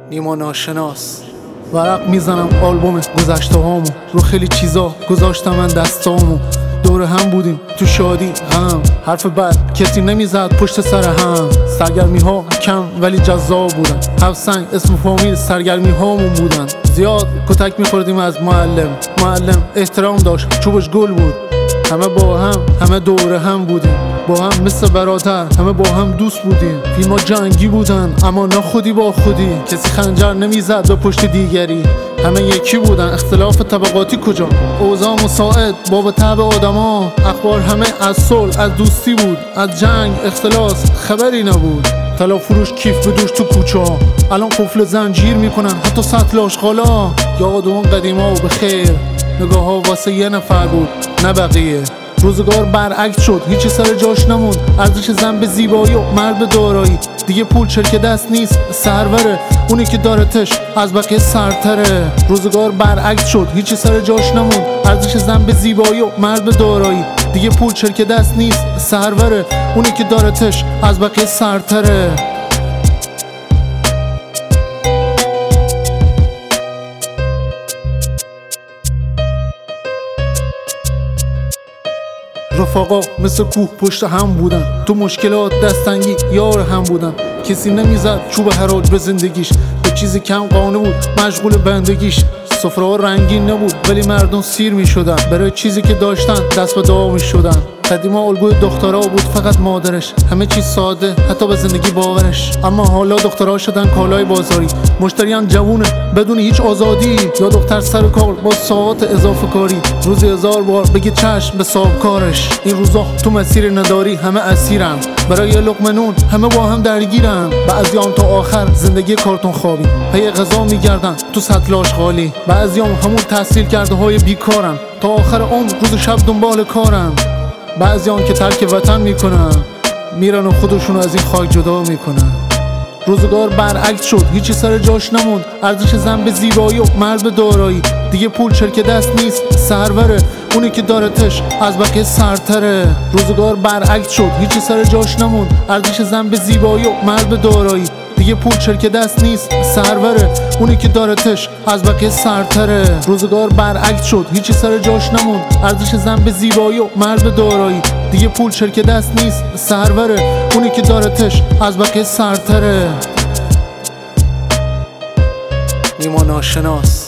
نیما ناشناس. ورق میزنم آلبوم گذشته هامو، رو خیلی چیزا گذاشتم من دستامو. دور هم بودیم تو شادی غم، حرف بد کسی نمیزد پشت سر هم. سرگرمی ها کم ولی جذاب بودن، هفت سنگ اسم فامیل سرگرمی هامون بودن. زیاد کتک میخوردیم از معلم احترام داشت، چوبش گل بود. همه با هم، همه دور هم بودیم، با هم مثل برادر، همه با هم دوست بودیم. فیلم‌ها جنگی بودن اما نه خودی با خودی، کسی خنجر نمیزد به پشت دیگری. همه یکی بودن، اختلاف طبقاتی کجا؟ اوضاع مساعد باب طبع آدما. اخبار همه از صلح، از دوستی بود، از جنگ اختلاس خبری نبود. طلا فروش کیف بدوش تو کوچه ها، الان قفل زنجیر میکنن حتی سطل آشغالا. یاد اون قدیما و بخیر، نگاه ها واسه یه نفر بود نه بقیه. روزگار برعکس شد، هیچی سر جاش نموند. ارزش زن به زیبایی و مرد به دارایی. دیگه پول چرک دست نیست سروره، اونی که دارتش از بقیه سرتره. روزگار برعکس شد، هیچی سر جاش نموند. ارزش زن به زیبایی و مرد به دارایی. دیگه پول چرک دست نیست سروره، اونی که دارتش از بقیه سرتره. رفاقا مثل کوه پشت هم بودن، تو مشکلات دستنگی یار هم بودن. کسی نمیزد چوب حراج به زندگیش، به چیزی کم قانه بود مشغول بندگیش. سفره ها رنگین نبود ولی مردم سیر می شدن، برای چیزی که داشتن دست به دعا می شدن. قدیما الگوی دخترها بود فقط مادرش، همه چیز ساده حتی به زندگی باورش. اما حالا دخترها شدن کالای بازاری، مشتریان جوونه بدون هیچ آزادی. یا دختر سر کار با ساعات اضافه کاری، روزی 1000 بار بگه چشم به صاحب کارش. این روزا تو مسیر نداری همه اسیرن، برای یه لقمه نون همه با هم درگیرن. بعضیام تا آخر زندگی کارتون خوابی، پی غذا میگردن تو سطل آشغالی. بعضیام همون تحصیل کرده های بیکارن، تا آخر عمر روز شب دنبال کارن. بعضیان که ترک وطن میکنن، میرن و خودشون از این خاک جدا میکنن. روزگار برعکس شد، هیچی سر جاش نموند. ارزش زن به زیبایی و مرد به دارایی. دیگه پول چرک دست نیست سروره، اونی که دارتش از بقیه سرتره. روزگار برعکس شد، هیچی سر جاش نموند. ارزش زن به زیبایی و مرد به دارایی. دیگه پول چرک دست نیست سروره، اونی که دارتش از بقیه سرتره. روزگار برعکس شد، هیچی سر جاش نموند. ارزش زن به زیبایی و مرد به دارایی. دیگه پول چرک دست نیست سروره، اونی که دارتش از بقیه سرتره. نیما ناشناس.